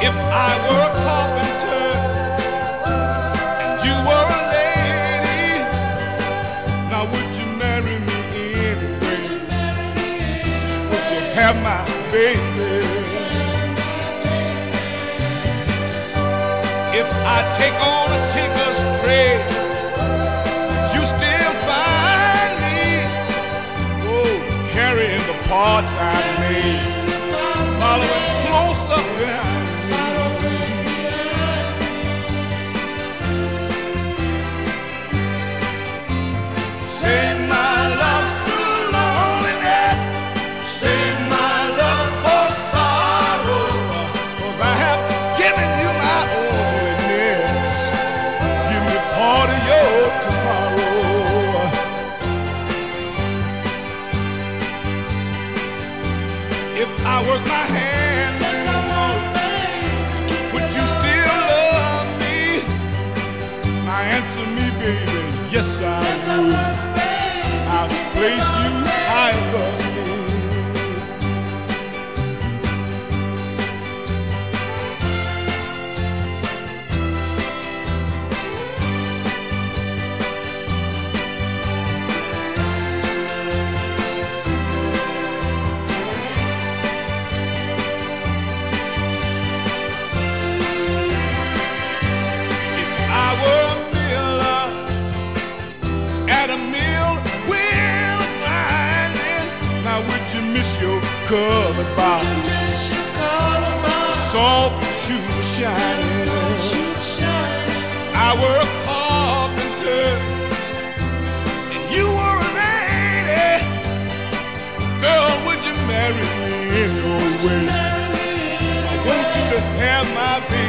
If I were a carpenter and you were a lady, now would you marry me anyway? Would you have my baby? If I take on a tinker's trade, would you still find me, oh, carrying the parts I made, following close up behind me? Save my love through loneliness, save my love for sorrow, 'cause I have given you my onlyness. Give me part of your tomorrow. If I work my hand, would you still love me? Now answer me, baby, yes I would. I'll place you high above me. If I were a miller at a mill wheel grinding, now would you miss your colored bottoms, soft shoes shining? I were a carpenter and you were a lady, girl, would you marry me anyway? I want you to have my baby.